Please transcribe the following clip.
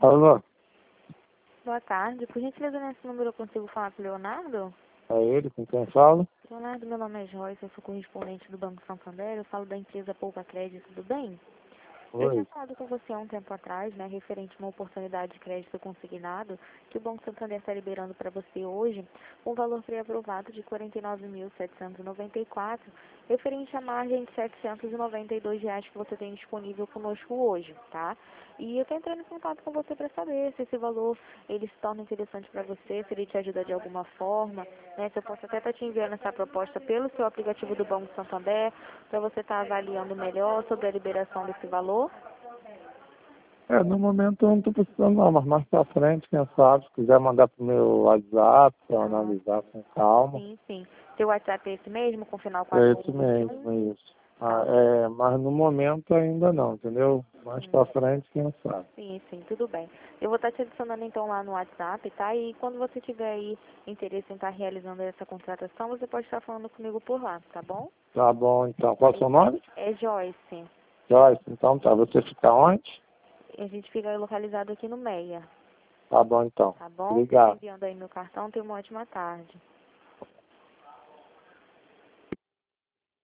Alô, Boa tarde. Por gentileza, nesse número eu consigo falar com o Leonardo? é ele com quem fala? Leonardo, meu nome é Joyce, eu sou correspondente do Banco Santander, eu falo da empresa Poupa Crédito, tudo bem? Eu tinha Oi. falado com você há um tempo atrás, né, referente a uma oportunidade de crédito consignado, que o Banco Santander está liberando para você hoje, um valor pré-aprovado de R$ 49.794, referente à margem de R$ 792 que você tem disponível conosco hoje, tá? E eu estou entrando em contato com você para saber se esse valor ele se torna interessante para você, se ele te ajuda de alguma forma, né? Se eu posso até estar te enviando essa proposta pelo seu aplicativo do Banco Santander, para você estar avaliando melhor sobre a liberação desse valor. No momento eu não estou precisando não, mas mais pra frente, quem sabe, se quiser mandar pro meu WhatsApp para eu Ah, analisar com calma. sim, sim. Seu WhatsApp é esse mesmo, com final É isso 4121? mesmo, isso. Tá, Mas no momento ainda não, entendeu? Mais sim. pra frente, quem sabe. Sim, sim, tudo bem. Eu vou estar te adicionando então lá no WhatsApp, tá? E quando você tiver aí interesse em estar realizando essa contratação, você pode estar falando comigo por lá, tá bom? Tá bom, então. Qual é o seu nome? É Joyce. Joyce, então tá. Você fica onde? A gente fica localizado aqui no Meia, Tá bom, então. tá bom? Tô te Obrigado. enviando aí meu cartão, tenha uma ótima tarde.